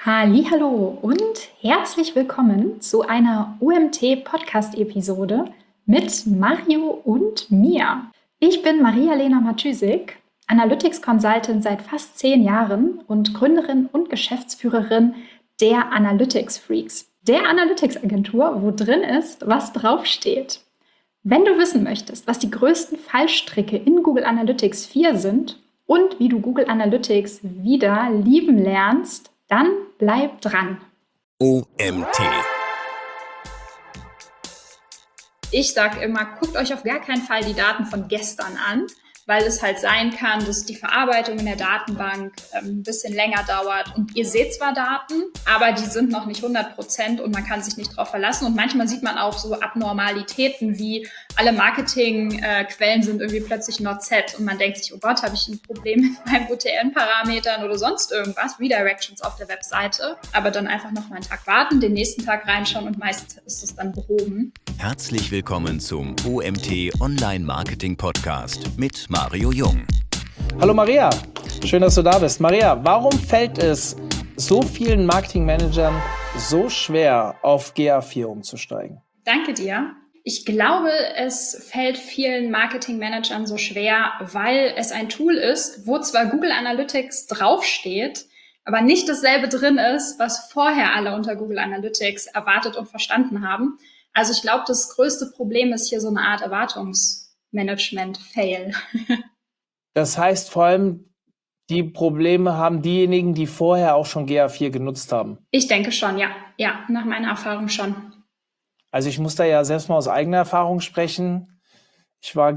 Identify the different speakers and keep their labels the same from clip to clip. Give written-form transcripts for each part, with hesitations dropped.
Speaker 1: Hallihallo und herzlich willkommen zu einer OMT-Podcast-Episode mit Mario und mir. Ich bin Maria-Lena Matysik, Analytics Consultant seit fast 10 Jahren und Gründerin und Geschäftsführerin der Analytics Freaks, der Analytics-Agentur, wo drin ist, was draufsteht. Wenn du wissen möchtest, was die größten Fallstricke in Google Analytics 4 sind und wie du Google Analytics wieder lieben lernst, dann bleib dran.
Speaker 2: OMT.
Speaker 1: Ich sage immer, guckt euch auf gar keinen Fall die Daten von gestern an, weil es halt sein kann, dass die Verarbeitung in der Datenbank ein bisschen länger dauert. Und ihr seht zwar Daten, aber die sind noch nicht 100% und man kann sich nicht drauf verlassen. Und manchmal sieht man auch so Abnormalitäten wie alle Marketingquellen sind irgendwie plötzlich not set und man denkt sich, oh Gott, habe ich ein Problem mit meinen UTM-Parametern oder sonst irgendwas, Redirections auf der Webseite. Aber dann einfach noch mal einen Tag warten, den nächsten Tag reinschauen und meistens ist es dann behoben.
Speaker 2: Herzlich willkommen zum OMT Online Marketing Podcast mit Mario Jung.
Speaker 3: Hallo Maria, schön, dass du da bist. Maria, warum fällt es so vielen Marketingmanagern so schwer, auf GA4 umzusteigen?
Speaker 1: Danke dir. Ich glaube, es fällt vielen Marketingmanagern so schwer, weil es ein Tool ist, wo zwar Google Analytics draufsteht, aber nicht dasselbe drin ist, was vorher alle unter Google Analytics erwartet und verstanden haben. Also ich glaube, das größte Problem ist hier so eine Art Erwartungsmanagement-Fail.
Speaker 3: Das heißt vor allem, die Probleme haben diejenigen, die vorher auch schon GA4 genutzt haben.
Speaker 1: Ich denke schon, ja. Ja, nach meiner Erfahrung schon.
Speaker 3: Also ich muss da ja selbst mal aus eigener Erfahrung sprechen. Ich war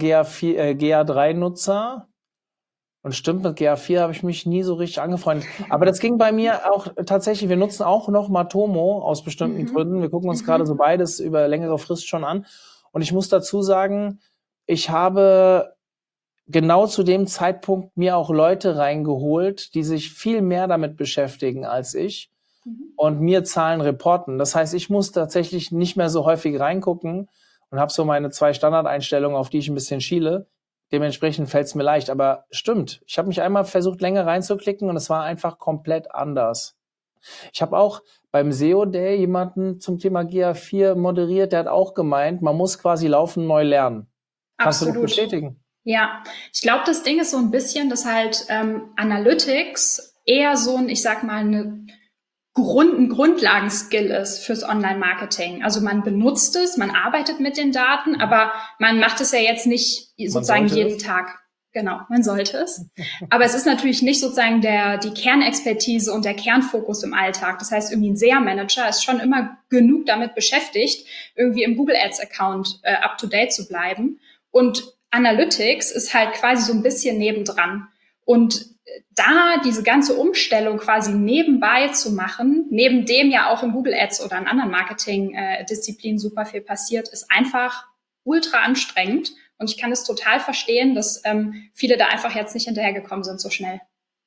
Speaker 3: GA3-Nutzer und stimmt, mit GA4 habe ich mich nie so richtig angefreundet. Aber das ging bei mir auch tatsächlich, wir nutzen auch noch Matomo aus bestimmten Gründen. Wir gucken uns gerade so beides über längere Frist schon an. Und ich muss dazu sagen, ich habe genau zu dem Zeitpunkt mir auch Leute reingeholt, die sich viel mehr damit beschäftigen als ich und mir Zahlen reporten. Das heißt, ich muss tatsächlich nicht mehr so häufig reingucken und habe so meine 2 Standardeinstellungen, auf die ich ein bisschen schiele. Dementsprechend fällt es mir leicht. Aber stimmt, ich habe mich einmal versucht, länger reinzuklicken und es war einfach komplett anders. Ich habe auch beim SEO Day jemanden zum Thema GA4 moderiert, der hat auch gemeint, man muss quasi laufend neu lernen. Kannst du das bestätigen?
Speaker 1: Ja, ich glaube, das Ding ist so ein bisschen, dass halt Analytics eher so ein, ich sag mal, ein Grundlagenskill ist fürs Online-Marketing. Also man benutzt es, man arbeitet mit den Daten, aber man macht es ja jetzt nicht sozusagen jeden Tag. Genau, man sollte es. Aber es ist natürlich nicht sozusagen die Kernexpertise und der Kernfokus im Alltag. Das heißt, irgendwie ein SEA-Manager ist schon immer genug damit beschäftigt, irgendwie im Google Ads-Account up-to-date zu bleiben. Und Analytics ist halt quasi so ein bisschen nebendran. Und da diese ganze Umstellung quasi nebenbei zu machen, neben dem ja auch in Google Ads oder in anderen Marketing-Disziplinen super viel passiert, ist einfach ultra anstrengend. Und ich kann es total verstehen, dass viele da einfach jetzt nicht hinterhergekommen sind so schnell.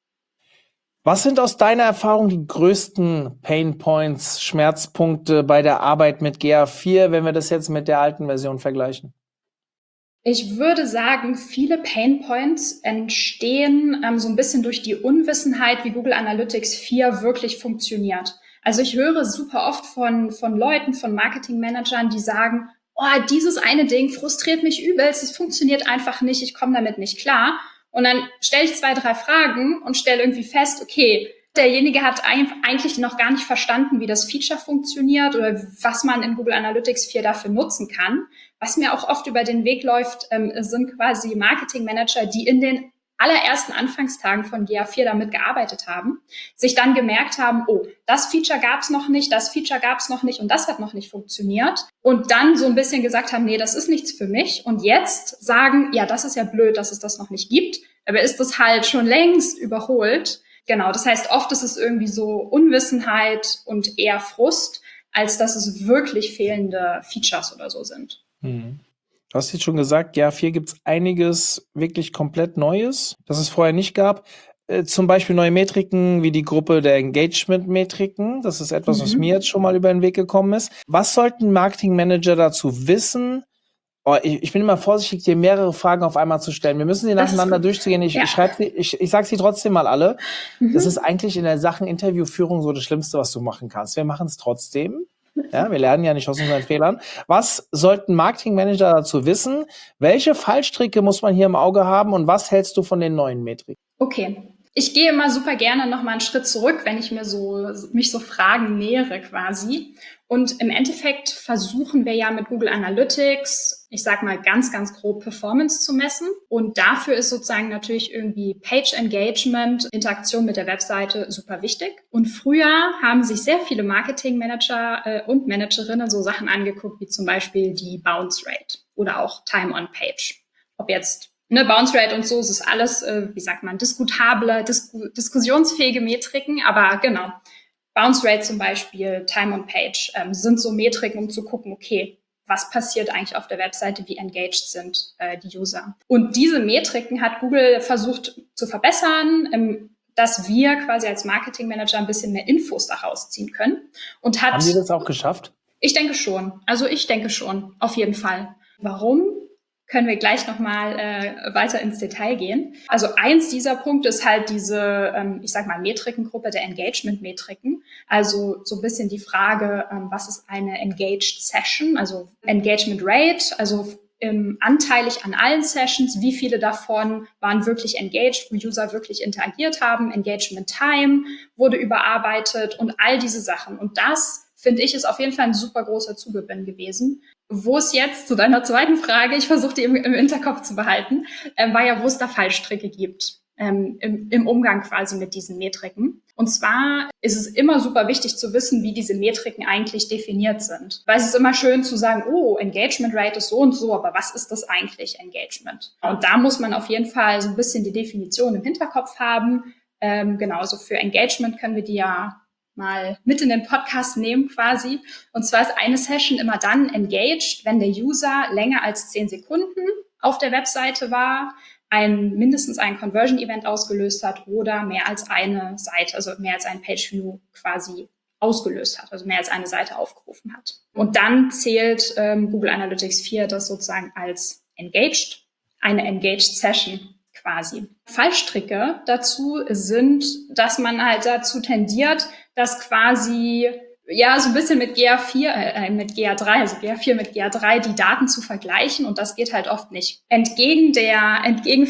Speaker 3: Was sind aus deiner Erfahrung die größten Painpoints, Schmerzpunkte bei der Arbeit mit GA4, wenn wir das jetzt mit der alten Version vergleichen?
Speaker 1: Ich würde sagen, viele Painpoints entstehen so ein bisschen durch die Unwissenheit, wie Google Analytics 4 wirklich funktioniert. Also ich höre super oft von Leuten, von Marketingmanagern, die sagen, oh, dieses eine Ding frustriert mich übelst, es funktioniert einfach nicht, ich komme damit nicht klar. Und dann stelle ich 2, 3 Fragen und stelle irgendwie fest, okay, derjenige hat eigentlich noch gar nicht verstanden, wie das Feature funktioniert oder was man in Google Analytics 4 dafür nutzen kann. Was mir auch oft über den Weg läuft, sind quasi Marketingmanager, die in den allerersten Anfangstagen von GA4 damit gearbeitet haben, sich dann gemerkt haben, oh, das Feature gab es noch nicht, das Feature gab es noch nicht und das hat noch nicht funktioniert. Und dann so ein bisschen gesagt haben, nee, das ist nichts für mich. Und jetzt sagen, ja, das ist ja blöd, dass es das noch nicht gibt. Aber ist das halt schon längst überholt. Genau, das heißt, oft ist es irgendwie so Unwissenheit und eher Frust, als dass es wirklich fehlende Features oder so sind.
Speaker 3: Du hast jetzt schon gesagt, GA4 gibt es einiges wirklich komplett Neues, das es vorher nicht gab. Zum Beispiel neue Metriken wie die Gruppe der Engagement-Metriken. Das ist etwas, was mir jetzt schon mal über den Weg gekommen ist. Was sollten Marketingmanager dazu wissen, Ich bin immer vorsichtig, dir mehrere Fragen auf einmal zu stellen. Wir müssen sie nacheinander durchzugehen. Ich sage sie trotzdem mal alle. Das ist eigentlich in der Sachen Interviewführung so das Schlimmste, was du machen kannst. Wir machen es trotzdem. Ja, wir lernen ja nicht aus unseren Fehlern. Was sollten Marketingmanager dazu wissen? Welche Fallstricke muss man hier im Auge haben und was hältst du von den neuen Metriken?
Speaker 1: Okay. Ich gehe immer super gerne noch mal einen Schritt zurück, wenn ich mich so Fragen nähere quasi. Und im Endeffekt versuchen wir ja mit Google Analytics, ich sag mal ganz, ganz grob Performance zu messen. Und dafür ist sozusagen natürlich irgendwie Page Engagement, Interaktion mit der Webseite super wichtig. Und früher haben sich sehr viele Marketingmanager und Managerinnen so Sachen angeguckt, wie zum Beispiel die Bounce Rate oder auch Time on Page. Ob jetzt Bounce Rate und so, es ist alles, diskutable, diskussionsfähige Metriken, aber genau. Bounce Rate zum Beispiel, Time on Page, sind so Metriken, um zu gucken, okay, was passiert eigentlich auf der Webseite, wie engaged sind die User. Und diese Metriken hat Google versucht zu verbessern, dass wir quasi als Marketingmanager ein bisschen mehr Infos daraus ziehen können.
Speaker 3: Haben die das auch geschafft?
Speaker 1: Ich denke schon. Auf jeden Fall. Warum? Können wir gleich nochmal weiter ins Detail gehen. Also eins dieser Punkte ist halt diese, Metrikengruppe der Engagement-Metriken. Also so ein bisschen die Frage, was ist eine Engaged Session, also Engagement Rate, also anteilig an allen Sessions, wie viele davon waren wirklich engaged, wo User wirklich interagiert haben, Engagement Time wurde überarbeitet und all diese Sachen. Und das, finde ich, ist auf jeden Fall ein super großer Zugewinn gewesen. Wo es jetzt, zu deiner zweiten Frage, ich versuche die im Hinterkopf zu behalten, war ja, wo es da Fallstricke gibt im Umgang quasi mit diesen Metriken. Und zwar ist es immer super wichtig zu wissen, wie diese Metriken eigentlich definiert sind. Weil es ist immer schön zu sagen, oh, Engagement Rate ist so und so, aber was ist das eigentlich, Engagement? Und da muss man auf jeden Fall so ein bisschen die Definition im Hinterkopf haben. Also für Engagement können wir die ja mal mit in den Podcast nehmen quasi. Und zwar ist eine Session immer dann engaged, wenn der User länger als 10 Sekunden auf der Webseite war, mindestens ein Conversion-Event ausgelöst hat oder mehr als eine Seite, also mehr als ein Page-View quasi ausgelöst hat, also mehr als eine Seite aufgerufen hat. Und dann zählt Google Analytics 4 das sozusagen als engaged, eine engaged Session quasi. Fallstricke dazu sind, dass man halt dazu tendiert, dass quasi so ein bisschen mit GA4 mit GA3 die Daten zu vergleichen, und das geht halt oft nicht. Entgegen der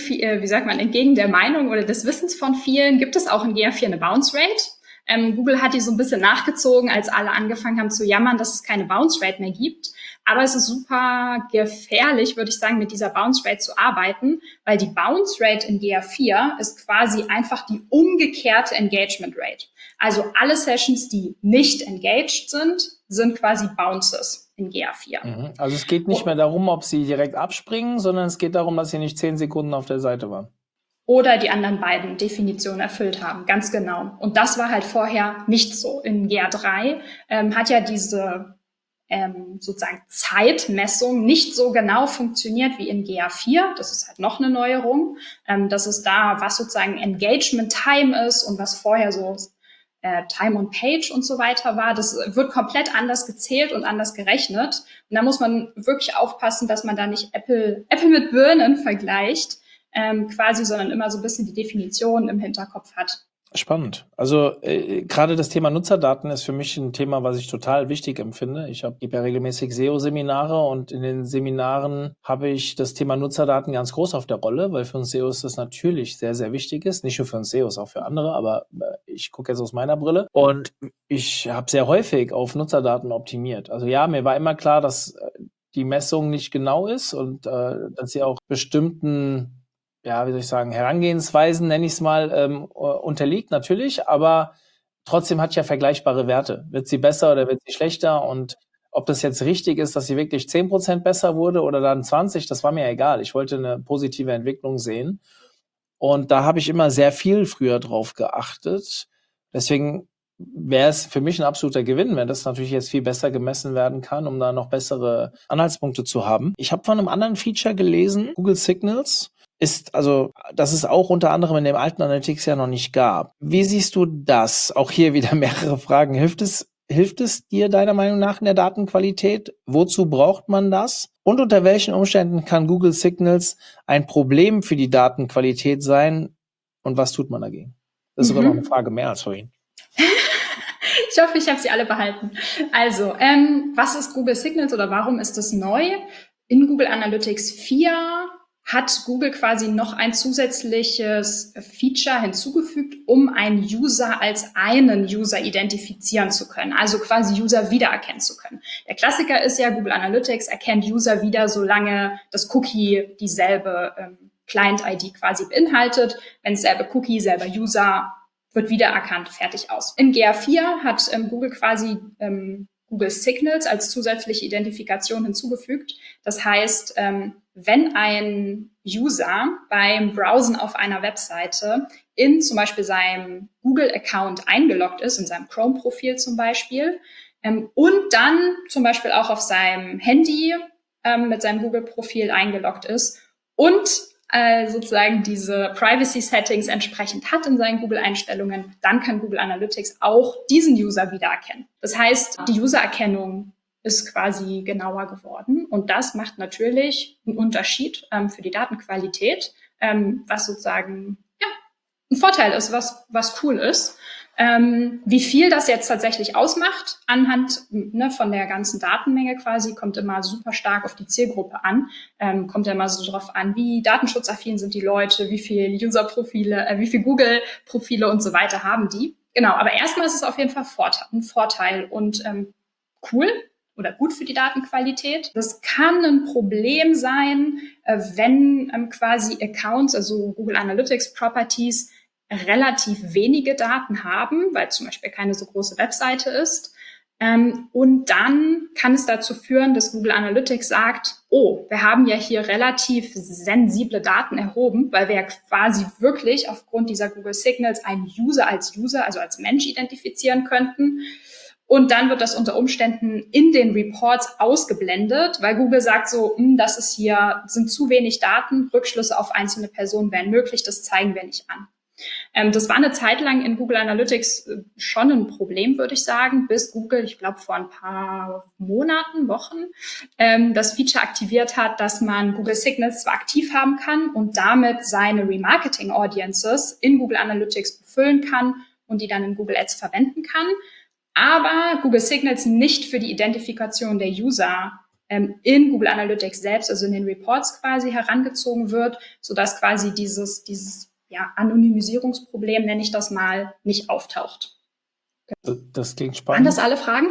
Speaker 1: Meinung oder des Wissens von vielen gibt es auch in GA4 eine Bounce Rate. Google hat die so ein bisschen nachgezogen, als alle angefangen haben zu jammern, dass es keine Bounce Rate mehr gibt. Aber es ist super gefährlich, würde ich sagen, mit dieser Bounce Rate zu arbeiten, weil die Bounce Rate in GA4 ist quasi einfach die umgekehrte Engagement Rate. Also alle Sessions, die nicht engaged sind quasi Bounces in GA4.
Speaker 3: Also es geht nicht mehr darum, ob sie direkt abspringen, sondern es geht darum, dass sie nicht 10 Sekunden auf der Seite waren.
Speaker 1: Oder die anderen beiden Definitionen erfüllt haben, ganz genau. Und das war halt vorher nicht so. In GA3 hat ja diese sozusagen Zeitmessung nicht so genau funktioniert wie in GA4. Das ist halt noch eine Neuerung. Das ist da, was sozusagen Engagement Time ist und was vorher so Time on Page und so weiter war. Das wird komplett anders gezählt und anders gerechnet. Und da muss man wirklich aufpassen, dass man da nicht Äpfel mit Birnen vergleicht, quasi, sondern immer so ein bisschen die Definition im Hinterkopf hat.
Speaker 3: Spannend. Also gerade das Thema Nutzerdaten ist für mich ein Thema, was ich total wichtig empfinde. Ich gebe ja regelmäßig SEO-Seminare und in den Seminaren habe ich das Thema Nutzerdaten ganz groß auf der Rolle, weil für uns SEOs das natürlich sehr, sehr wichtig ist. Nicht nur für uns SEOs, auch für andere, aber ich gucke jetzt aus meiner Brille. Und ich habe sehr häufig auf Nutzerdaten optimiert. Also ja, mir war immer klar, dass die Messung nicht genau ist und dass sie auch bestimmten Herangehensweisen, nenne ich es mal, unterliegt natürlich, aber trotzdem hat ja vergleichbare Werte. Wird sie besser oder wird sie schlechter? Und ob das jetzt richtig ist, dass sie wirklich 10% besser wurde oder dann 20, das war mir egal. Ich wollte eine positive Entwicklung sehen. Und da habe ich immer sehr viel früher drauf geachtet. Deswegen wäre es für mich ein absoluter Gewinn, wenn das natürlich jetzt viel besser gemessen werden kann, um da noch bessere Anhaltspunkte zu haben. Ich habe von einem anderen Feature gelesen, Google Signals. Dass es auch unter anderem in dem alten Analytics ja noch nicht gab. Wie siehst du das? Auch hier wieder mehrere Fragen. Hilft es hilft es dir deiner Meinung nach in der Datenqualität? Wozu braucht man das? Und unter welchen Umständen kann Google Signals ein Problem für die Datenqualität sein? Und was tut man dagegen? Das ist sogar noch eine Frage mehr als vorhin.
Speaker 1: Ich hoffe, ich habe sie alle behalten. Also, was ist Google Signals oder warum ist es neu? In Google Analytics 4 hat Google quasi noch ein zusätzliches Feature hinzugefügt, um einen User als einen User identifizieren zu können, also quasi User wiedererkennen zu können. Der Klassiker ist ja, Google Analytics erkennt User wieder, solange das Cookie dieselbe Client-ID quasi beinhaltet. Wenn es selbe Cookie, selber User, wird wiedererkannt, fertig aus. In GA4 hat Google quasi Google Signals als zusätzliche Identifikation hinzugefügt. Das heißt, wenn ein User beim Browsen auf einer Webseite in zum Beispiel seinem Google-Account eingeloggt ist, in seinem Chrome-Profil zum Beispiel, und dann zum Beispiel auch auf seinem Handy mit seinem Google-Profil eingeloggt ist und sozusagen diese Privacy-Settings entsprechend hat in seinen Google-Einstellungen, dann kann Google Analytics auch diesen User wiedererkennen. Das heißt, die Usererkennung ist quasi genauer geworden und das macht natürlich einen Unterschied für die Datenqualität, was sozusagen ein Vorteil ist, was cool ist. Wie viel das jetzt tatsächlich ausmacht anhand von der ganzen Datenmenge quasi, kommt immer super stark auf die Zielgruppe an. Kommt ja immer so drauf an, wie datenschutzaffin sind die Leute, wie viel User-Profile, wie viel Google-Profile und so weiter haben die. Genau, aber erstmal ist es auf jeden Fall ein Vorteil und cool oder gut für die Datenqualität. Das kann ein Problem sein, wenn quasi Accounts, also Google Analytics Properties, relativ wenige Daten haben, weil zum Beispiel keine so große Webseite ist. Und dann kann es dazu führen, dass Google Analytics sagt, oh, wir haben ja hier relativ sensible Daten erhoben, weil wir ja quasi wirklich aufgrund dieser Google Signals einen User, also als Mensch identifizieren könnten. Und dann wird das unter Umständen in den Reports ausgeblendet, weil Google sagt so, das ist hier, sind zu wenig Daten, Rückschlüsse auf einzelne Personen wären möglich, das zeigen wir nicht an. Das war eine Zeit lang in Google Analytics schon ein Problem, würde ich sagen, bis Google, ich glaube vor ein paar Monaten, Wochen, das Feature aktiviert hat, dass man Google Signals zwar aktiv haben kann und damit seine Remarketing-Audiences in Google Analytics befüllen kann und die dann in Google Ads verwenden kann, aber Google Signals nicht für die Identifikation der User in Google Analytics selbst, also in den Reports quasi herangezogen wird, sodass quasi dieses Anonymisierungsproblem, nenne ich das mal, nicht auftaucht.
Speaker 3: Das klingt spannend.
Speaker 1: Waren das alle Fragen?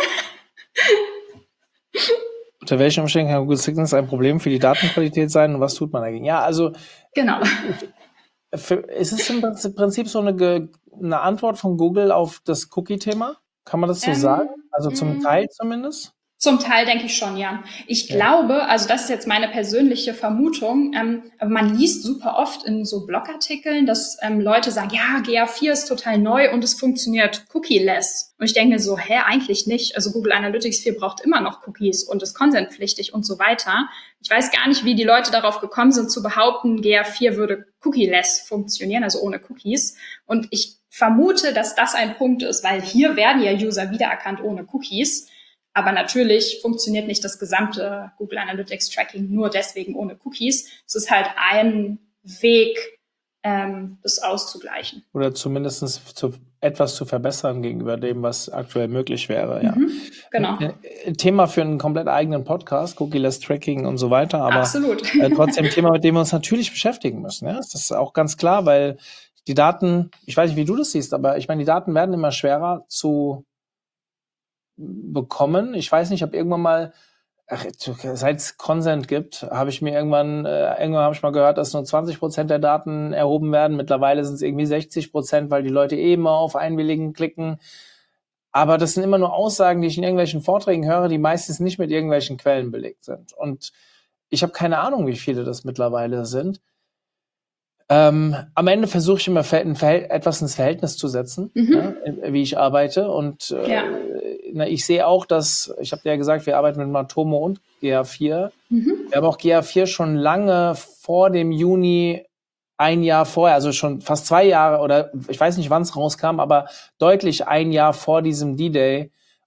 Speaker 3: Unter welchen Umständen kann Google Signals ein Problem für die Datenqualität sein und was tut man dagegen? Ja, also
Speaker 1: genau.
Speaker 3: Ist es im Prinzip so eine Antwort von Google auf das Cookie-Thema? Kann man das so sagen? Also zum Teil zumindest?
Speaker 1: Zum Teil denke ich schon, ja. Ich glaube, also das ist jetzt meine persönliche Vermutung, man liest super oft in so Blogartikeln, dass Leute sagen, ja, GA4 ist total neu und es funktioniert cookie-less. Und ich denke mir so, eigentlich nicht. Also Google Analytics 4 braucht immer noch Cookies und ist consentpflichtig und so weiter. Ich weiß gar nicht, wie die Leute darauf gekommen sind, zu behaupten, GA4 würde cookie-less funktionieren, also ohne Cookies. Und ich vermute, dass das ein Punkt ist, weil hier werden ja User wiedererkannt ohne Cookies. Aber natürlich funktioniert nicht das gesamte Google Analytics Tracking nur deswegen ohne Cookies. Es ist halt ein Weg, das auszugleichen.
Speaker 3: Oder zumindest etwas zu verbessern gegenüber dem, was aktuell möglich wäre. Ja.
Speaker 1: Genau.
Speaker 3: Thema für einen komplett eigenen Podcast, Cookie-less Tracking und so weiter. Aber
Speaker 1: absolut.
Speaker 3: Trotzdem ein Thema, mit dem wir uns natürlich beschäftigen müssen. Ja? Das ist auch ganz klar, weil die Daten, ich weiß nicht, wie du das siehst, aber ich meine, die Daten werden immer schwerer zu bekommen. Ich weiß nicht, ob irgendwann mal, seit es Consent gibt, habe ich mir irgendwann habe ich mal gehört, dass nur 20% der Daten erhoben werden. Mittlerweile sind es irgendwie 60%, weil die Leute eben auf Einwilligen klicken. Aber das sind immer nur Aussagen, die ich in irgendwelchen Vorträgen höre, die meistens nicht mit irgendwelchen Quellen belegt sind. Und ich habe keine Ahnung, wie viele das mittlerweile sind. Am Ende versuche ich immer etwas ins Verhältnis zu setzen, wie ich arbeite. Und ich sehe auch, ich habe dir ja gesagt, wir arbeiten mit Matomo und GA4. Wir haben auch GA4 schon lange vor dem Juni, ein Jahr vorher, also schon fast 2 Jahre oder ich weiß nicht, wann es rauskam, aber deutlich ein Jahr vor diesem D-Day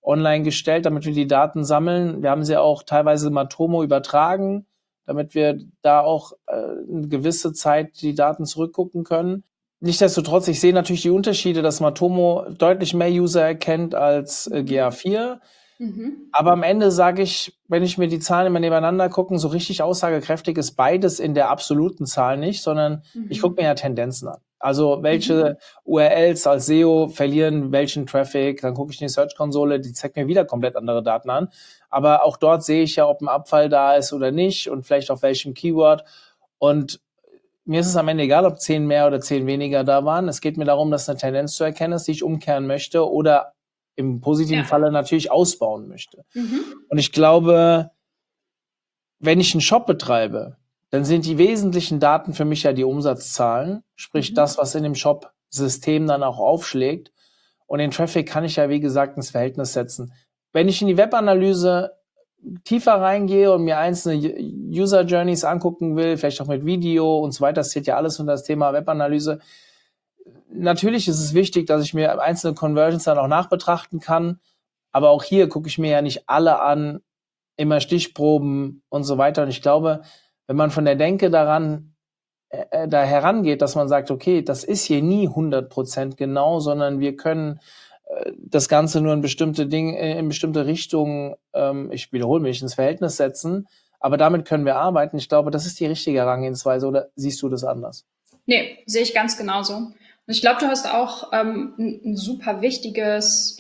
Speaker 3: online gestellt, damit wir die Daten sammeln. Wir haben sie auch teilweise Matomo übertragen, damit wir da auch eine gewisse Zeit die Daten zurückgucken können. Nichtsdestotrotz, ich sehe natürlich die Unterschiede, dass Matomo deutlich mehr User erkennt als GA4. Aber am Ende sage ich, wenn ich mir die Zahlen immer nebeneinander gucke, so richtig aussagekräftig ist beides in der absoluten Zahl nicht, sondern ich gucke mir ja Tendenzen an. Also welche URLs als SEO verlieren welchen Traffic, dann gucke ich in die Search-Konsole, die zeigt mir wieder komplett andere Daten an. Aber auch dort sehe ich ja, ob ein Abfall da ist oder nicht und vielleicht auf welchem Keyword. Und mir ist es am Ende egal, ob 10 mehr oder 10 weniger da waren. Es geht mir darum, dass eine Tendenz zu erkennen ist, die ich umkehren möchte oder im positiven Falle natürlich ausbauen möchte. Und ich glaube, wenn ich einen Shop betreibe, dann sind die wesentlichen Daten für mich ja die Umsatzzahlen, sprich das, was in dem Shop-System dann auch aufschlägt. Und den Traffic kann ich ja, wie gesagt, ins Verhältnis setzen. Wenn ich in die Webanalyse tiefer reingehe und mir einzelne User Journeys angucken will, vielleicht auch mit Video und so weiter, das zählt ja alles unter das Thema Webanalyse. Natürlich ist es wichtig, dass ich mir einzelne Conversions dann auch nachbetrachten kann, aber auch hier gucke ich mir ja nicht alle an, immer Stichproben und so weiter. Und ich glaube, wenn man von der Denke da herangeht, dass man sagt, okay, das ist hier nie 100% genau, sondern wir können das Ganze nur in bestimmte Dinge, in bestimmte Richtungen, ich wiederhole mich, ins Verhältnis setzen, aber damit können wir arbeiten. Ich glaube, das ist die richtige Herangehensweise, oder siehst du das anders?
Speaker 1: Nee, sehe ich ganz genauso. Und ich glaube, du hast auch eine super wichtige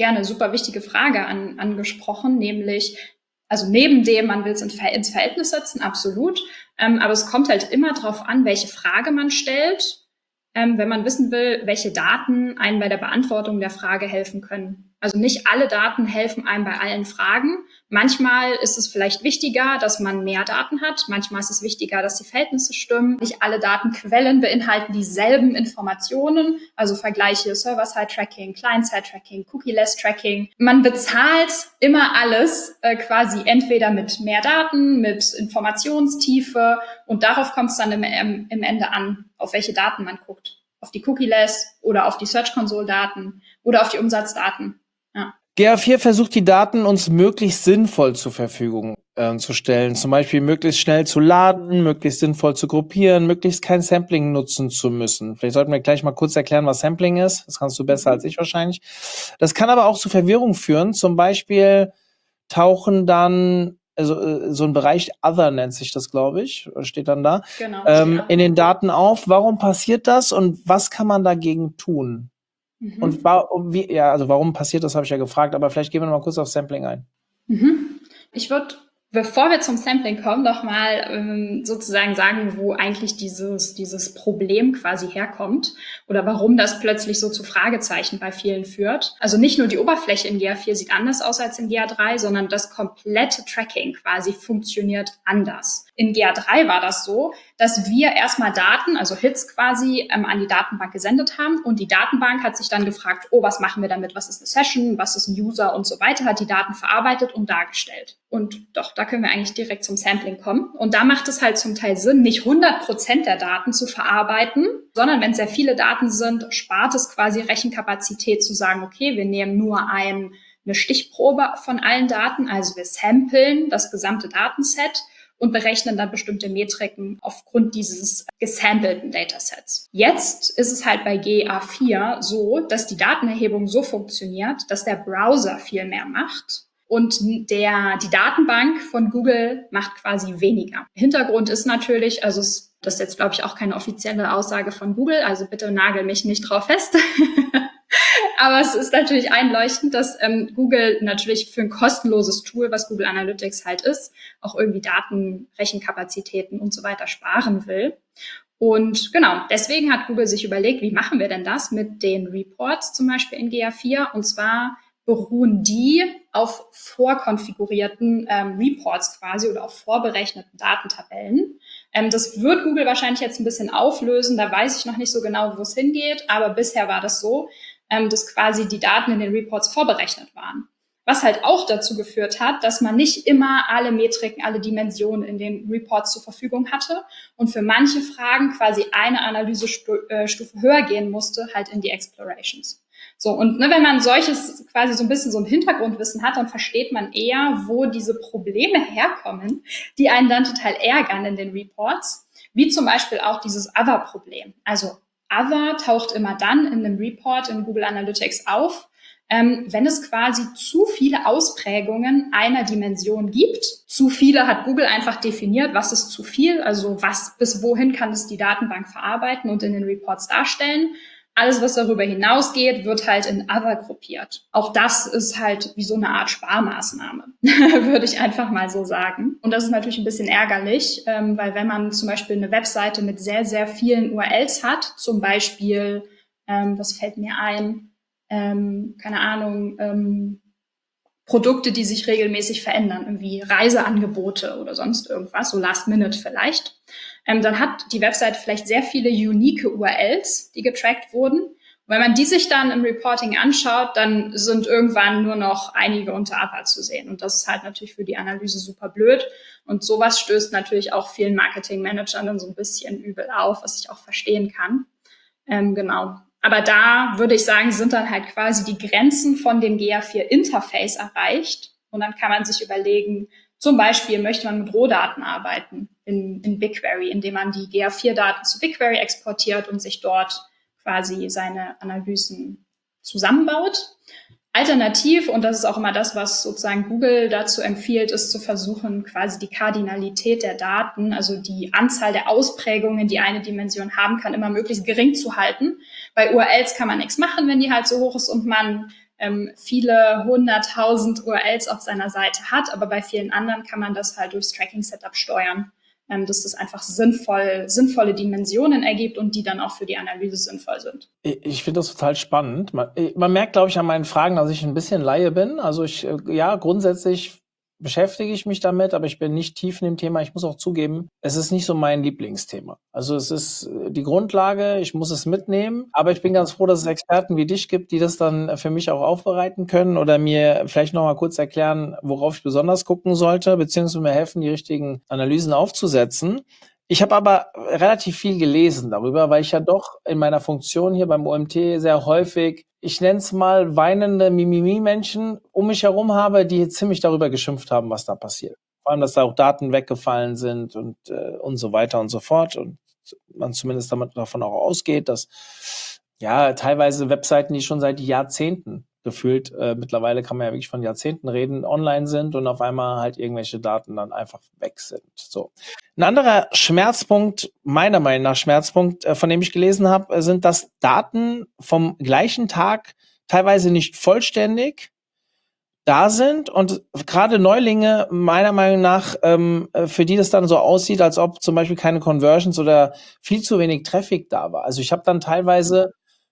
Speaker 1: Frage angesprochen, nämlich, also neben dem, man will es ins Verhältnis setzen, absolut, aber es kommt halt immer drauf an, welche Frage man stellt, wenn man wissen will, welche Daten einem bei der Beantwortung der Frage helfen können. Also nicht alle Daten helfen einem bei allen Fragen. Manchmal ist es vielleicht wichtiger, dass man mehr Daten hat. Manchmal ist es wichtiger, dass die Verhältnisse stimmen. Nicht alle Datenquellen beinhalten dieselben Informationen. Also Vergleiche Server-Side-Tracking, Client-Side-Tracking, Cookie-less-Tracking. Man bezahlt immer alles quasi entweder mit mehr Daten, mit Informationstiefe. Und darauf kommt es dann im Ende an, auf welche Daten man guckt. Auf die Cookie-less oder auf die Search-Console-Daten oder auf die Umsatzdaten. Ja.
Speaker 3: GA4 versucht die Daten uns möglichst sinnvoll zur Verfügung zu stellen. Zum Beispiel möglichst schnell zu laden, möglichst sinnvoll zu gruppieren, möglichst kein Sampling nutzen zu müssen. Vielleicht sollten wir gleich mal kurz erklären, was Sampling ist. Das kannst du besser als ich wahrscheinlich. Das kann aber auch zu Verwirrung führen. Zum Beispiel tauchen dann, also so ein Bereich Other nennt sich das, glaube ich, steht dann da,
Speaker 1: Genau.
Speaker 3: In den Daten auf. Warum passiert das und was kann man dagegen tun? Und warum passiert das, habe ich ja gefragt, aber vielleicht gehen wir noch mal kurz auf Sampling ein.
Speaker 1: Ich würde, bevor wir zum Sampling kommen, noch mal sozusagen sagen, wo eigentlich dieses Problem quasi herkommt oder warum das plötzlich so zu Fragezeichen bei vielen führt. Also nicht nur die Oberfläche in GA4 sieht anders aus als in GA3, sondern das komplette Tracking quasi funktioniert anders. In GA3 war das so, dass wir erstmal Daten, also Hits quasi, an die Datenbank gesendet haben und die Datenbank hat sich dann gefragt, was machen wir damit, was ist eine Session, was ist ein User und so weiter, hat die Daten verarbeitet und dargestellt. Und doch, da können wir eigentlich direkt zum Sampling kommen. Und da macht es halt zum Teil Sinn, nicht 100% der Daten zu verarbeiten, sondern wenn es sehr viele Daten sind, spart es quasi Rechenkapazität zu sagen, okay, wir nehmen nur eine Stichprobe von allen Daten, also wir samplen das gesamte Datenset und berechnen dann bestimmte Metriken aufgrund dieses gesampelten Datasets. Jetzt ist es halt bei GA4 so, dass die Datenerhebung so funktioniert, dass der Browser viel mehr macht und die Datenbank von Google macht quasi weniger. Hintergrund ist natürlich, das ist jetzt, glaube ich, auch keine offizielle Aussage von Google, also bitte nagel mich nicht drauf fest. Aber es ist natürlich einleuchtend, dass Google natürlich für ein kostenloses Tool, was Google Analytics halt ist, auch irgendwie Daten, Rechenkapazitäten und so weiter sparen will. Und genau, deswegen hat Google sich überlegt, wie machen wir denn das mit den Reports zum Beispiel in GA4? Und zwar beruhen die auf vorkonfigurierten Reports quasi oder auf vorberechneten Datentabellen. Das wird Google wahrscheinlich jetzt ein bisschen auflösen, da weiß ich noch nicht so genau, wo es hingeht, aber bisher war das so, dass quasi die Daten in den Reports vorberechnet waren. Was halt auch dazu geführt hat, dass man nicht immer alle Metriken, alle Dimensionen in den Reports zur Verfügung hatte und für manche Fragen quasi eine Analysestufe höher gehen musste, halt in die Explorations. So, und wenn man solches quasi so ein bisschen so ein Hintergrundwissen hat, dann versteht man eher, wo diese Probleme herkommen, die einen dann total ärgern in den Reports, wie zum Beispiel auch dieses Other-Problem. Also Other taucht immer dann in einem Report in Google Analytics auf, wenn es quasi zu viele Ausprägungen einer Dimension gibt. Zu viele hat Google einfach definiert, was ist zu viel, also was bis wohin kann es die Datenbank verarbeiten und in den Reports darstellen. Alles, was darüber hinausgeht, wird halt in Other gruppiert. Auch das ist halt wie so eine Art Sparmaßnahme, würde ich einfach mal so sagen. Und das ist natürlich ein bisschen ärgerlich, weil wenn man zum Beispiel eine Webseite mit sehr, sehr vielen URLs hat, zum Beispiel, was fällt mir ein, keine Ahnung, Produkte, die sich regelmäßig verändern, irgendwie Reiseangebote oder sonst irgendwas, so Last Minute vielleicht, dann hat die Website vielleicht sehr viele unique URLs, die getrackt wurden. Und wenn man die sich dann im Reporting anschaut, dann sind irgendwann nur noch einige unter Other zu sehen. Und das ist halt natürlich für die Analyse super blöd. Und sowas stößt natürlich auch vielen Marketingmanagern dann so ein bisschen übel auf, was ich auch verstehen kann. Genau. Aber da würde ich sagen, sind dann halt quasi die Grenzen von dem GA4-Interface erreicht. Und dann kann man sich überlegen, zum Beispiel möchte man mit Rohdaten arbeiten in BigQuery, indem man die GA4-Daten zu BigQuery exportiert und sich dort quasi seine Analysen zusammenbaut. Alternativ, und das ist auch immer das, was sozusagen Google dazu empfiehlt, ist zu versuchen, quasi die Kardinalität der Daten, also die Anzahl der Ausprägungen, die eine Dimension haben kann, immer möglichst gering zu halten. Bei URLs kann man nichts machen, wenn die halt so hoch ist und man viele 100.000 URLs auf seiner Seite hat, aber bei vielen anderen kann man das halt durchs Tracking-Setup steuern, dass das einfach sinnvolle Dimensionen ergibt und die dann auch für die Analyse sinnvoll sind.
Speaker 3: Ich finde das total spannend. Man merkt, glaube ich, an meinen Fragen, dass ich ein bisschen Laie bin. Also grundsätzlich beschäftige ich mich damit, aber ich bin nicht tief in dem Thema. Ich muss auch zugeben, es ist nicht so mein Lieblingsthema. Also es ist die Grundlage, ich muss es mitnehmen, aber ich bin ganz froh, dass es Experten wie dich gibt, die das dann für mich auch aufbereiten können oder mir vielleicht noch mal kurz erklären, worauf ich besonders gucken sollte, beziehungsweise mir helfen, die richtigen Analysen aufzusetzen. Ich habe aber relativ viel gelesen darüber, weil ich ja doch in meiner Funktion hier beim OMT sehr häufig, ich nenne es mal, weinende Mimimi-Menschen um mich herum habe, die ziemlich darüber geschimpft haben, was da passiert. Vor allem, dass da auch Daten weggefallen sind und so weiter und so fort. Und man zumindest davon auch ausgeht, dass ja teilweise Webseiten, die schon seit Jahrzehnten gefühlt, mittlerweile kann man ja wirklich von Jahrzehnten reden, online sind und auf einmal halt irgendwelche Daten dann einfach weg sind. So. Ein anderer Schmerzpunkt, meiner Meinung nach Schmerzpunkt, von dem ich gelesen habe, sind, dass Daten vom gleichen Tag teilweise nicht vollständig da sind und gerade Neulinge meiner Meinung nach, für die das dann so aussieht, als ob zum Beispiel keine Conversions oder viel zu wenig Traffic da war. Also ich habe dann teilweise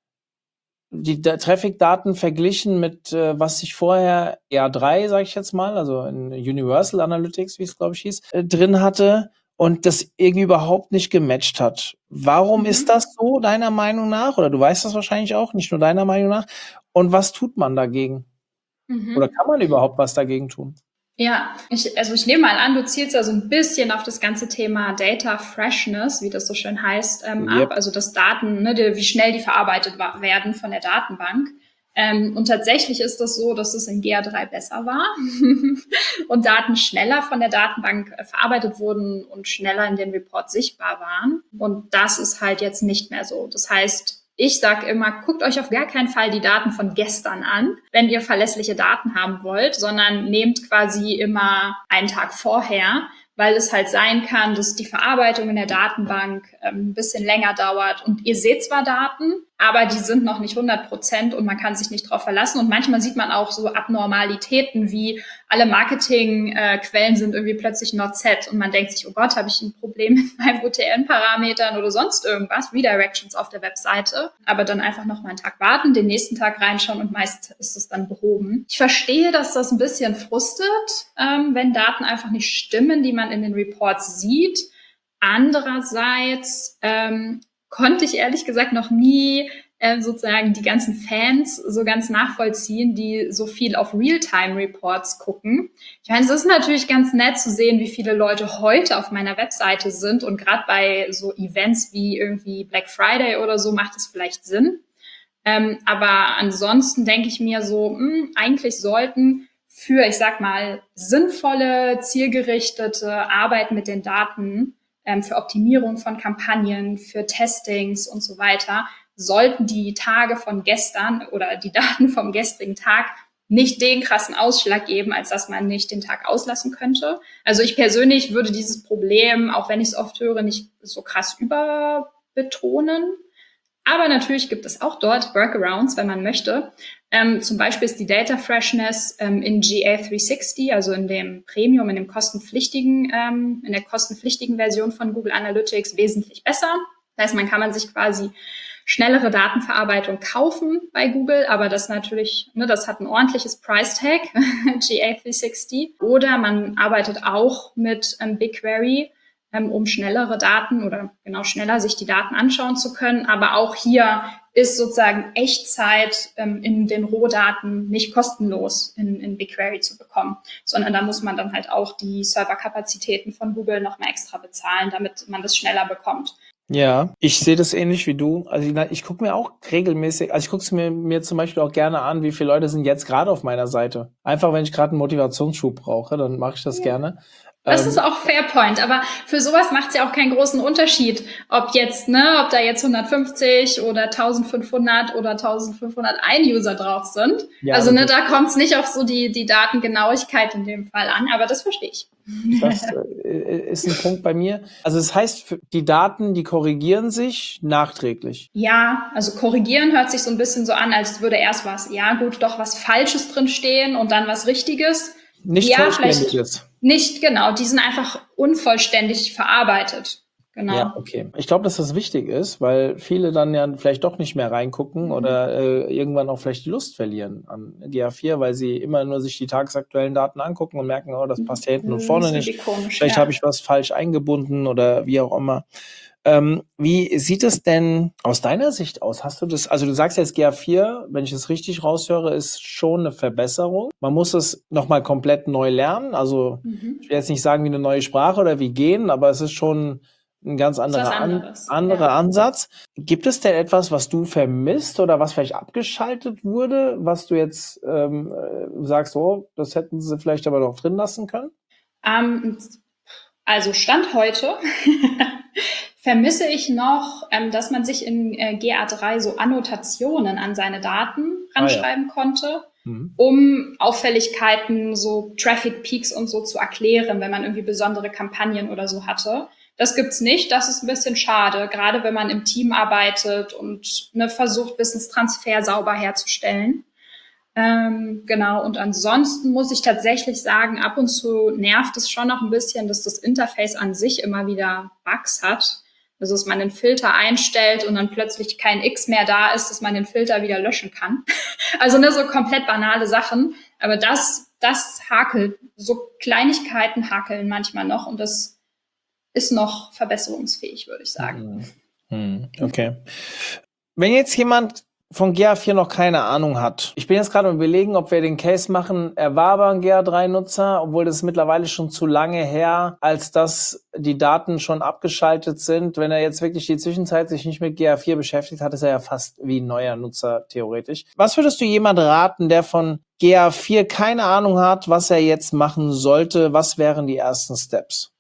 Speaker 3: die Traffic-Daten verglichen mit, was ich vorher R3, sage ich jetzt mal, also in Universal Analytics, wie es glaube ich hieß, drin hatte und das irgendwie überhaupt nicht gematcht hat. Warum ist das so, deiner Meinung nach? Oder du weißt das wahrscheinlich auch, nicht nur deiner Meinung nach. Und was tut man dagegen? Oder kann man überhaupt was dagegen tun?
Speaker 1: Ja, ich nehme mal an, du zielst ja so ein bisschen auf das ganze Thema Data Freshness, wie das so schön heißt, ab. Also dass Daten, wie schnell die verarbeitet werden von der Datenbank. Und tatsächlich ist das so, dass es in GA3 besser war und Daten schneller von der Datenbank verarbeitet wurden und schneller in den Reports sichtbar waren. Und das ist halt jetzt nicht mehr so. Das heißt, ich sage immer, guckt euch auf gar keinen Fall die Daten von gestern an, wenn ihr verlässliche Daten haben wollt, sondern nehmt quasi immer einen Tag vorher, weil es halt sein kann, dass die Verarbeitung in der Datenbank ein bisschen länger dauert. Und ihr seht zwar Daten, aber die sind noch nicht 100% und man kann sich nicht drauf verlassen. Und manchmal sieht man auch so Abnormalitäten wie alle Marketingquellen sind irgendwie plötzlich not set und man denkt sich, oh Gott, habe ich ein Problem mit meinen UTM-Parametern oder sonst irgendwas, Redirections auf der Webseite. Aber dann einfach noch mal einen Tag warten, den nächsten Tag reinschauen und meist ist es dann behoben. Ich verstehe, dass das ein bisschen frustet, wenn Daten einfach nicht stimmen, die man in den Reports sieht. Andererseits konnte ich ehrlich gesagt noch nie sozusagen die ganzen Fans so ganz nachvollziehen, die so viel auf Realtime-Reports gucken. Ich meine, es ist natürlich ganz nett zu sehen, wie viele Leute heute auf meiner Webseite sind und gerade bei so Events wie irgendwie Black Friday oder so macht es vielleicht Sinn. Aber ansonsten denke ich mir so, eigentlich sollten für, ich sag mal, sinnvolle, zielgerichtete Arbeit mit den Daten, für Optimierung von Kampagnen, für Testings und so weiter, sollten die Tage von gestern oder die Daten vom gestrigen Tag nicht den krassen Ausschlag geben, als dass man nicht den Tag auslassen könnte. Also ich persönlich würde dieses Problem, auch wenn ich es oft höre, nicht so krass überbetonen. Aber natürlich gibt es auch dort Workarounds, wenn man möchte. Zum Beispiel ist die Data Freshness in GA360, also in dem Premium, in der kostenpflichtigen Version von Google Analytics wesentlich besser. Das heißt, man kann sich quasi schnellere Datenverarbeitung kaufen bei Google, aber das natürlich, das hat ein ordentliches Price Tag, GA360. Oder man arbeitet auch mit BigQuery, um schnellere Daten oder genau schneller sich die Daten anschauen zu können. Aber auch hier ist sozusagen Echtzeit in den Rohdaten nicht kostenlos in BigQuery zu bekommen, sondern da muss man dann halt auch die Serverkapazitäten von Google nochmal extra bezahlen, damit man das schneller bekommt.
Speaker 3: Ja, ich sehe das ähnlich wie du. Also ich gucke mir auch regelmäßig, also ich gucke es mir zum Beispiel auch gerne an, wie viele Leute sind jetzt gerade auf meiner Seite. Einfach, wenn ich gerade einen Motivationsschub brauche, dann mache ich das gerne.
Speaker 1: Das ist auch Fairpoint, aber für sowas macht es ja auch keinen großen Unterschied, ob da jetzt 150 oder 1500 oder 1501 User drauf sind. Ja, also da kommt es nicht auf so die Datengenauigkeit in dem Fall an, aber das verstehe ich.
Speaker 3: Das ist ein Punkt bei mir. Also das heißt, die Daten, die korrigieren sich nachträglich.
Speaker 1: Ja, also korrigieren hört sich so ein bisschen so an, als würde erst was Falsches drin stehen und dann was Richtiges.
Speaker 3: Nicht vollständiges.
Speaker 1: Nicht, genau. Die sind einfach unvollständig verarbeitet. Genau.
Speaker 3: Ja, okay. Ich glaube, dass das wichtig ist, weil viele dann ja vielleicht doch nicht mehr reingucken oder irgendwann auch vielleicht die Lust verlieren an GA4, weil sie immer nur sich die tagesaktuellen Daten angucken und merken, oh, das passt ja hinten und vorne nicht.
Speaker 1: Komisch,
Speaker 3: vielleicht habe ich was falsch eingebunden oder wie auch immer. Wie sieht es denn aus deiner Sicht aus? Hast du das, also du sagst jetzt GA4, wenn ich es richtig raushöre, ist schon eine Verbesserung. Man muss es nochmal komplett neu lernen. Also ich will jetzt nicht sagen wie eine neue Sprache oder wie gehen, aber es ist schon ein ganz anderer Ansatz. Gibt es denn etwas, was du vermisst oder was vielleicht abgeschaltet wurde, was du jetzt sagst, oh, das hätten sie vielleicht aber noch drin lassen können?
Speaker 1: Also Stand heute vermisse ich noch, dass man sich in GA3 so Annotationen an seine Daten ranschreiben konnte, um Auffälligkeiten, so Traffic Peaks und so zu erklären, wenn man irgendwie besondere Kampagnen oder so hatte. Das gibt's nicht, das ist ein bisschen schade, gerade wenn man im Team arbeitet und versucht, Wissenstransfer sauber herzustellen. Genau, und ansonsten muss ich tatsächlich sagen, ab und zu nervt es schon noch ein bisschen, dass das Interface an sich immer wieder Bugs hat. Also, dass man den Filter einstellt und dann plötzlich kein X mehr da ist, dass man den Filter wieder löschen kann. Also, so komplett banale Sachen. Aber das hakelt. So Kleinigkeiten hakeln manchmal noch und das ist noch verbesserungsfähig, würde ich sagen.
Speaker 3: Okay. Wenn jetzt jemand von GA4 noch keine Ahnung hat. Ich bin jetzt gerade am Überlegen, ob wir den Case machen, er war aber ein GA3-Nutzer, obwohl das ist mittlerweile schon zu lange her, als dass die Daten schon abgeschaltet sind. Wenn er jetzt wirklich die Zwischenzeit sich nicht mit GA4 beschäftigt hat, ist er ja fast wie ein neuer Nutzer theoretisch. Was würdest du jemand raten, der von GA4 keine Ahnung hat, was er jetzt machen sollte? Was wären die ersten Steps?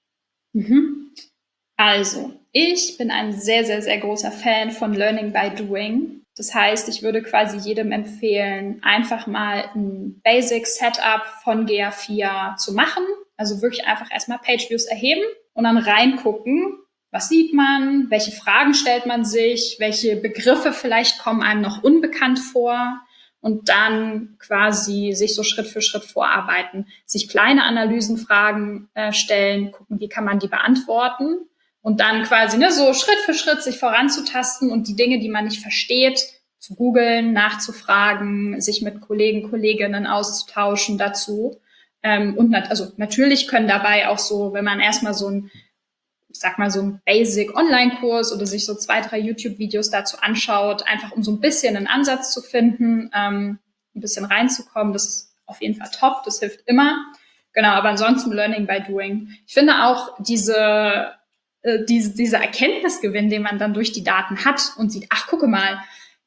Speaker 1: Also, ich bin ein sehr, sehr, sehr großer Fan von Learning by Doing. Das heißt, ich würde quasi jedem empfehlen, einfach mal ein Basic Setup von GA4 zu machen. Also wirklich einfach erstmal Pageviews erheben und dann reingucken, was sieht man, welche Fragen stellt man sich, welche Begriffe vielleicht kommen einem noch unbekannt vor und dann quasi sich so Schritt für Schritt vorarbeiten, sich kleine Analysenfragen stellen, gucken, wie kann man die beantworten. Und dann quasi so Schritt für Schritt sich voranzutasten und die Dinge, die man nicht versteht, zu googeln, nachzufragen, sich mit Kollegen, Kolleginnen auszutauschen dazu. Und natürlich können dabei auch so, wenn man erstmal so ein Basic-Online-Kurs oder sich so 2, 3 YouTube-Videos dazu anschaut, einfach um so ein bisschen einen Ansatz zu finden, ein bisschen reinzukommen, das ist auf jeden Fall top, das hilft immer. Genau, aber ansonsten Learning by Doing. Ich finde auch dieser Erkenntnisgewinn, den man dann durch die Daten hat und sieht, ach, gucke mal,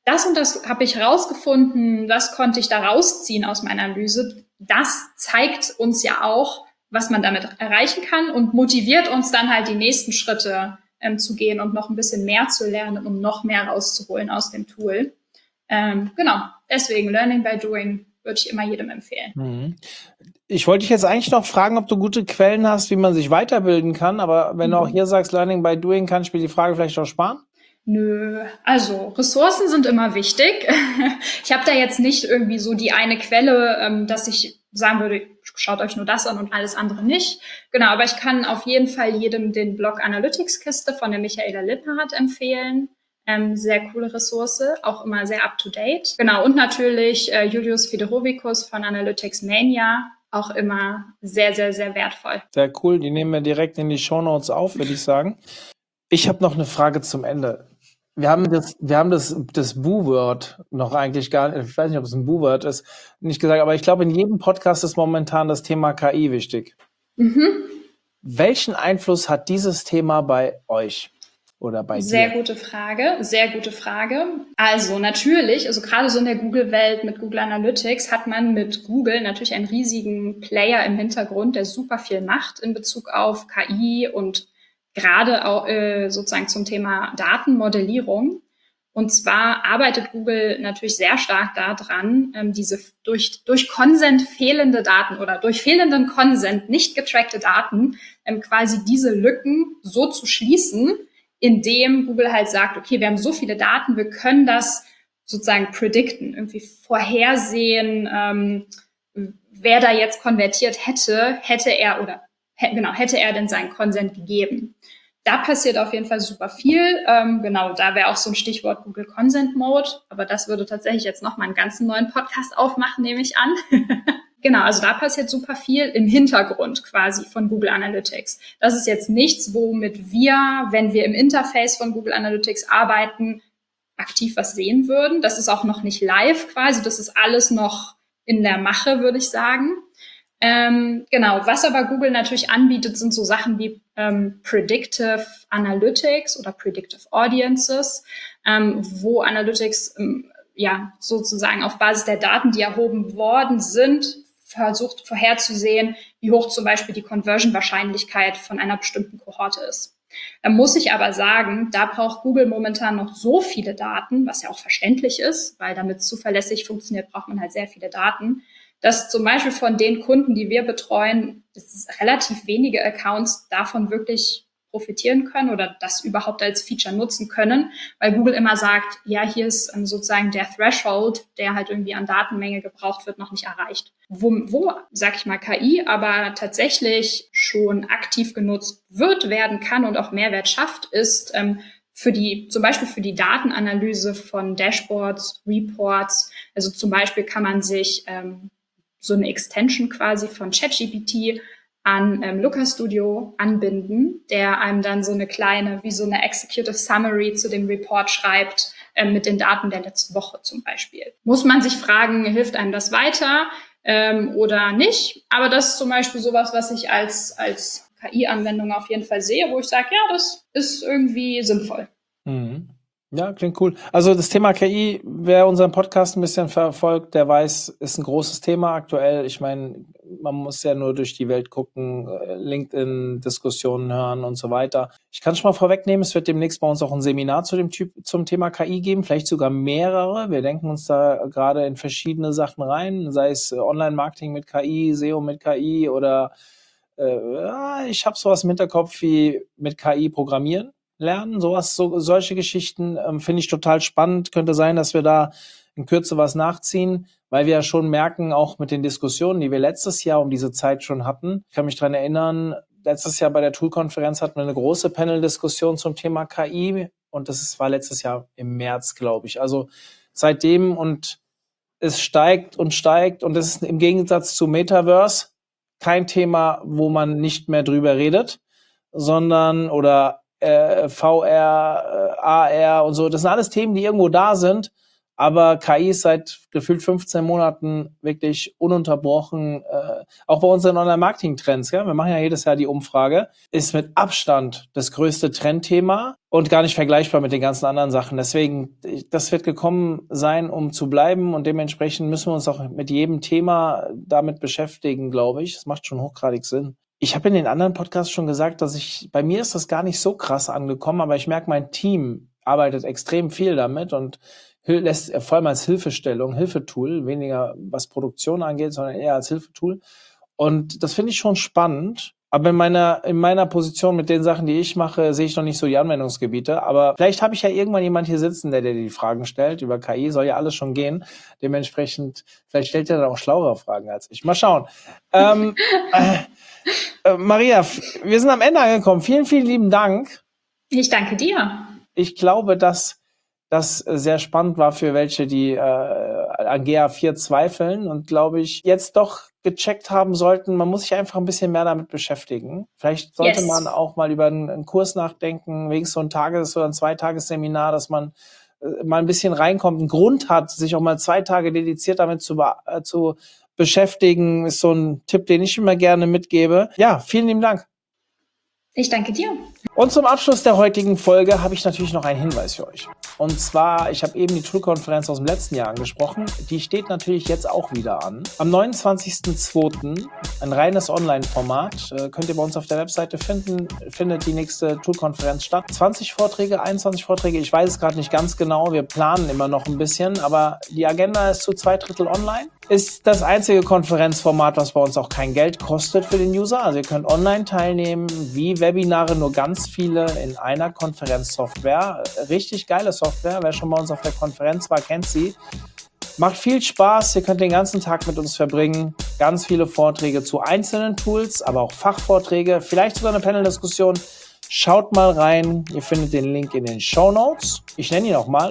Speaker 1: das und das habe ich rausgefunden, das konnte ich da rausziehen aus meiner Analyse. Das zeigt uns ja auch, was man damit erreichen kann und motiviert uns dann halt die nächsten Schritte zu gehen und noch ein bisschen mehr zu lernen, um noch mehr rauszuholen aus dem Tool. Genau, deswegen Learning by Doing würde ich immer jedem empfehlen.
Speaker 3: Mhm. Ich wollte dich jetzt eigentlich noch fragen, ob du gute Quellen hast, wie man sich weiterbilden kann, aber wenn du auch hier sagst, Learning by Doing, kann ich mir die Frage vielleicht auch sparen?
Speaker 1: Nö, also Ressourcen sind immer wichtig. Ich habe da jetzt nicht irgendwie so die eine Quelle, dass ich sagen würde, schaut euch nur das an und alles andere nicht. Genau, aber ich kann auf jeden Fall jedem den Blog Analytics-Kiste von der Michaela Lipphardt empfehlen. Sehr coole Ressource, auch immer sehr up-to-date. Genau, und natürlich Julius Fedorovikus von Analytics Mania, auch immer sehr, sehr, sehr wertvoll.
Speaker 3: Sehr cool, die nehmen wir direkt in die Shownotes auf, würde ich sagen. Ich habe noch eine Frage zum Ende. Wir haben das Bu-Word noch eigentlich gar nicht, ich weiß nicht, ob es ein Bu-Word ist, nicht gesagt, aber ich glaube, in jedem Podcast ist momentan das Thema KI wichtig. Welchen Einfluss hat dieses Thema bei euch oder bei dir?
Speaker 1: Sehr gute Frage, sehr gute Frage. Also natürlich, also gerade so in der Google-Welt mit Google Analytics hat man mit Google natürlich einen riesigen Player im Hintergrund, der super viel macht in Bezug auf KI und gerade auch sozusagen zum Thema Datenmodellierung. Und zwar arbeitet Google natürlich sehr stark daran, diese durch Consent fehlende Daten oder durch fehlenden Consent nicht getrackte Daten quasi diese Lücken so zu schließen, indem Google halt sagt, okay, wir haben so viele Daten, wir können das sozusagen predikten, irgendwie vorhersehen, wer da jetzt konvertiert hätte er denn seinen Consent gegeben. Da passiert auf jeden Fall super viel. Genau, da wäre auch so ein Stichwort Google Consent Mode, aber das würde tatsächlich jetzt nochmal einen ganzen neuen Podcast aufmachen, nehme ich an. Genau, also da passiert super viel im Hintergrund quasi von Google Analytics. Das ist jetzt nichts, womit wir, wenn wir im Interface von Google Analytics arbeiten, aktiv was sehen würden. Das ist auch noch nicht live quasi, das ist alles noch in der Mache, würde ich sagen. Genau, was aber Google natürlich anbietet, sind so Sachen wie Predictive Analytics oder Predictive Audiences, wo Analytics sozusagen auf Basis der Daten, die erhoben worden sind, versucht vorherzusehen, wie hoch zum Beispiel die Conversion-Wahrscheinlichkeit von einer bestimmten Kohorte ist. Da muss ich aber sagen, da braucht Google momentan noch so viele Daten, was ja auch verständlich ist, weil damit es zuverlässig funktioniert, braucht man halt sehr viele Daten, dass zum Beispiel von den Kunden, die wir betreuen, relativ wenige Accounts davon wirklich profitieren können oder das überhaupt als Feature nutzen können, weil Google immer sagt, ja, hier ist sozusagen der Threshold, der halt irgendwie an Datenmenge gebraucht wird, noch nicht erreicht. Wo sag ich mal, KI aber tatsächlich schon aktiv genutzt werden kann und auch Mehrwert schafft, ist zum Beispiel für die Datenanalyse von Dashboards, Reports. Also zum Beispiel kann man sich so eine Extension quasi von ChatGPT an Looker Studio anbinden, der einem dann so eine kleine, wie so eine Executive Summary zu dem Report schreibt, mit den Daten der letzten Woche zum Beispiel. Muss man sich fragen, hilft einem das weiter oder nicht? Aber das ist zum Beispiel sowas, was ich als KI-Anwendung auf jeden Fall sehe, wo ich sage, ja, das ist irgendwie sinnvoll.
Speaker 3: Mhm. Ja, klingt cool. Also das Thema KI, wer unseren Podcast ein bisschen verfolgt, der weiß, ist ein großes Thema aktuell. Ich meine, man muss ja nur durch die Welt gucken, LinkedIn-Diskussionen hören und so weiter. Ich kann schon mal vorwegnehmen, es wird demnächst bei uns auch ein Seminar zum Thema KI geben, vielleicht sogar mehrere. Wir denken uns da gerade in verschiedene Sachen rein, sei es Online-Marketing mit KI, SEO mit KI oder ich habe sowas im Hinterkopf wie mit KI programmieren lernen, solche Geschichten finde ich total spannend. Könnte sein, dass wir da in Kürze was nachziehen, weil wir ja schon merken, auch mit den Diskussionen, die wir letztes Jahr um diese Zeit schon hatten. Ich kann mich daran erinnern, letztes Jahr bei der Tool-Konferenz hatten wir eine große Panel-Diskussion zum Thema KI und war letztes Jahr im März, glaube ich. Also seitdem und es steigt und das ist im Gegensatz zu Metaverse kein Thema, wo man nicht mehr drüber redet, sondern VR, AR und so, das sind alles Themen, die irgendwo da sind, aber KI ist seit gefühlt 15 Monaten wirklich ununterbrochen, auch bei unseren Online-Marketing-Trends, ja? Wir machen ja jedes Jahr die Umfrage, ist mit Abstand das größte Trendthema und gar nicht vergleichbar mit den ganzen anderen Sachen. Deswegen, das wird gekommen sein, um zu bleiben und dementsprechend müssen wir uns auch mit jedem Thema damit beschäftigen, glaube ich. Das macht schon hochgradig Sinn. Ich habe in den anderen Podcasts schon gesagt, bei mir ist das gar nicht so krass angekommen, aber ich merke, mein Team arbeitet extrem viel damit und lässt vor allem als Hilfetool, weniger was Produktion angeht, sondern eher als Hilfetool. Und das finde ich schon spannend. Aber in meiner Position mit den Sachen, die ich mache, sehe ich noch nicht so die Anwendungsgebiete. Aber vielleicht habe ich ja irgendwann jemand hier sitzen, der die Fragen stellt. Über KI soll ja alles schon gehen. Dementsprechend, vielleicht stellt er dann auch schlauere Fragen als ich. Mal schauen. Maria, wir sind am Ende angekommen. Vielen, vielen lieben Dank.
Speaker 1: Ich danke dir.
Speaker 3: Ich glaube, dass das sehr spannend war für welche, die an GA4 zweifeln und, glaube ich, jetzt doch gecheckt haben sollten, man muss sich einfach ein bisschen mehr damit beschäftigen. Vielleicht sollte man auch mal über einen Kurs nachdenken, wenigstens so ein Tages- oder ein Zweitagesseminar, dass man mal ein bisschen reinkommt, einen Grund hat, sich auch mal 2 Tage dediziert damit zu beschäftigen, ist so ein Tipp, den ich immer gerne mitgebe. Ja, vielen lieben Dank.
Speaker 1: Ich danke dir.
Speaker 3: Und zum Abschluss der heutigen Folge habe ich natürlich noch einen Hinweis für euch. Und zwar, ich habe eben die Tool-Konferenz aus dem letzten Jahr angesprochen. Die steht natürlich jetzt auch wieder an. Am 29.02. ein reines Online-Format. Könnt ihr bei uns auf der Webseite finden. Findet die nächste Tool-Konferenz statt. 20 Vorträge, 21 Vorträge. Ich weiß es gerade nicht ganz genau. Wir planen immer noch ein bisschen. Aber die Agenda ist zu 2/3 online. Ist das einzige Konferenzformat, was bei uns auch kein Geld kostet für den User. Also ihr könnt online teilnehmen, wie Webinare, nur ganz viele in einer Konferenzsoftware. Richtig geile Software. Wer schon bei uns auf der Konferenz war, kennt sie. Macht viel Spaß. Ihr könnt den ganzen Tag mit uns verbringen. Ganz viele Vorträge zu einzelnen Tools, aber auch Fachvorträge. Vielleicht sogar eine Panel-Diskussion. Schaut mal rein. Ihr findet den Link in den Shownotes. Ich nenne ihn nochmal,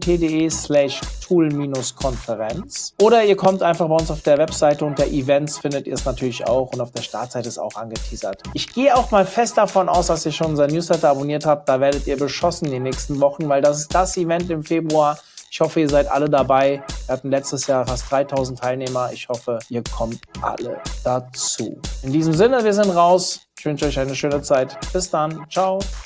Speaker 3: omt.de/tool-konferenz. Oder ihr kommt einfach bei uns auf der Webseite unter Events, findet ihr es natürlich auch und auf der Startseite ist auch angeteasert. Ich gehe auch mal fest davon aus, dass ihr schon unseren Newsletter abonniert habt. Da werdet ihr beschossen in den nächsten Wochen, weil das ist das Event im Februar. Ich hoffe, ihr seid alle dabei. Wir hatten letztes Jahr fast 3000 Teilnehmer. Ich hoffe, ihr kommt alle dazu. In diesem Sinne, wir sind raus. Ich wünsche euch eine schöne Zeit. Bis dann. Ciao.